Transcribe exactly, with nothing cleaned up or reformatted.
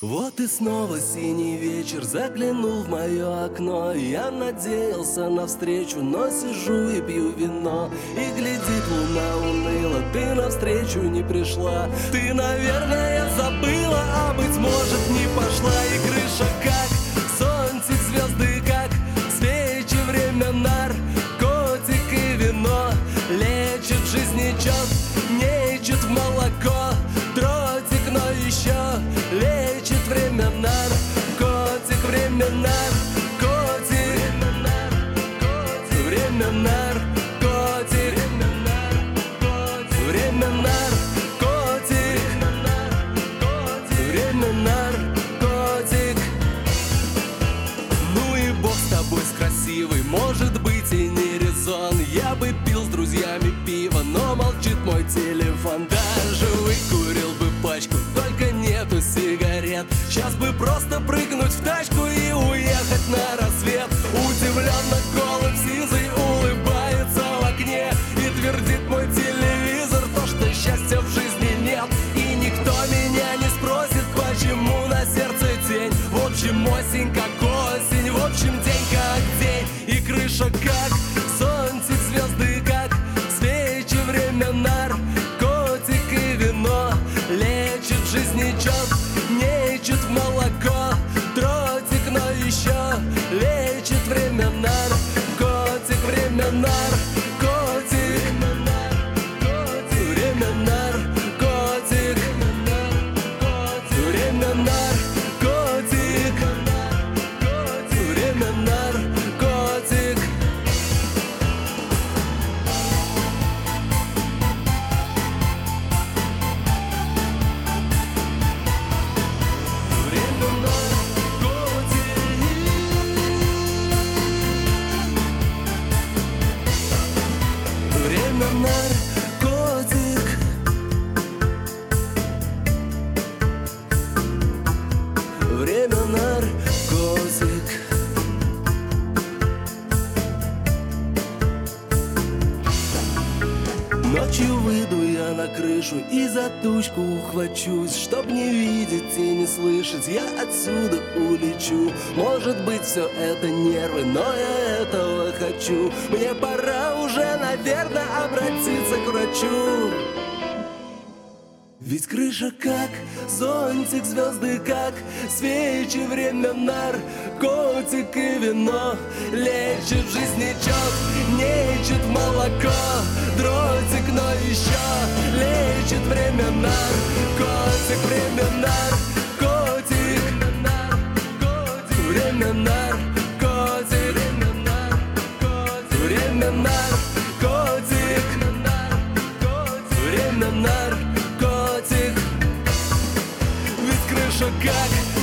Вот и снова синий вечер заглянул в мое окно. Я надеялся на встречу, но сижу и пью вино. И глядит луна уныло, ты навстречу не пришла. Ты, наверное, забыла, а быть может не пошла. И крыша как зонтик, звезды как свечи, время наркотик и вино. Лечит жизнечок, нечет в молоко. Дротик, но еще лечит время наркотик, время наркотик, время наркотик, время наркотик, время наркотик. Ну и бог с тобой, с красивой, может быть и не резон. Я бы пил с друзьями пиво, но молчит мой телефон. Даже выкурил бы пачку, только нету сигарет. Сейчас бы просто прыгнуть в тачку и уехать на рассвет. Удивленно голым сизый улыбается в окне и твердит мой телевизор то, что счастья в жизни нет. И никто меня не спросит, почему на сердце тень. В общем, осень как осень, в общем, день как день. И крыша как зонтик, звезды как свечи, время наркотик и вино. Лечит жизнечок, нечет в молоко. Дротик, но еще лечит время наркотик, время наркотик, время наркотик, время наркотик, время наркотик. Время наркотик. Время наркотик. Ночью выйду я на крышу и за тучку ухвачусь. Чтоб не видеть и не слышать, я отсюда улечу. Может быть, все это нервы, но я этого хочу. Мне пора уже, наверное, обратиться к врачу. Ведь крыша как зонтик, звезды как свечи, время наркотик и вино. Лечит жизнечок, нечет молоко. Дротик, но еще лечит время наркотик, время наркотик, время наркотик, время наркотик, время наркотик. Ведь крыша как